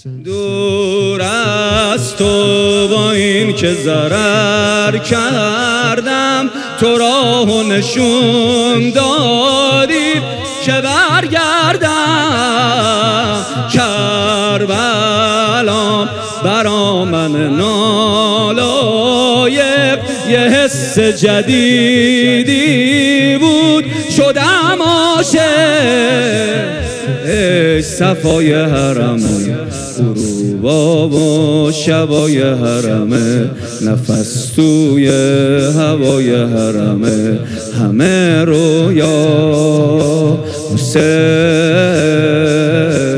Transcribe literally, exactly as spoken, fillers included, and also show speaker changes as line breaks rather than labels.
دور از تو با این که ضرر کردم، تو راه نشون دادی که برگردم. کربلا برا من نالایق یه حس جدیدی بود، شدم عاشق. ای صفای حرمه، غروبا و شبای حرمه، نفس توی هوای حرمه، همه رویا حسین.